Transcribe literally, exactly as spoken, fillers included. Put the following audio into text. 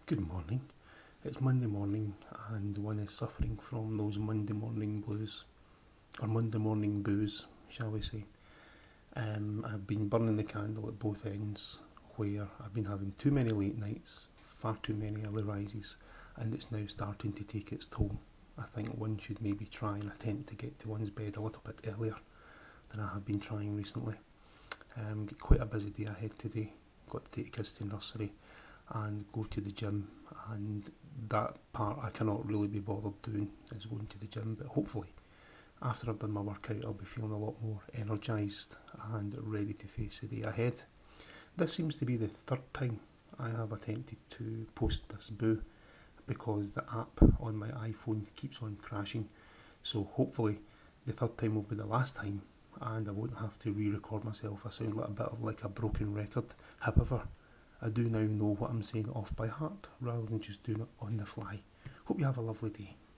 Good morning. It's Monday morning and one is suffering from those Monday morning blues, or Monday morning booze, shall we say. Um, I've been burning the candle at both ends, where I've been having too many late nights, far too many early rises, and it's now starting to take its toll. I think one should maybe try and attempt to get to one's bed a little bit earlier than I have been trying recently. Um, got quite a busy day ahead today. Got to take the kids to nursery and go to the gym, and that part I cannot really be bothered doing, is going to the gym, but hopefully after I've done my workout I'll be feeling a lot more energised and ready to face the day ahead. This seems to be the third time I have attempted to post this boo because the app on my iPhone keeps on crashing, so hopefully the third time will be the last time and I won't have to re-record myself. I sound like a bit of like a broken record. However, I do now know what I'm saying off by heart rather than just doing it on the fly. Hope you have a lovely day.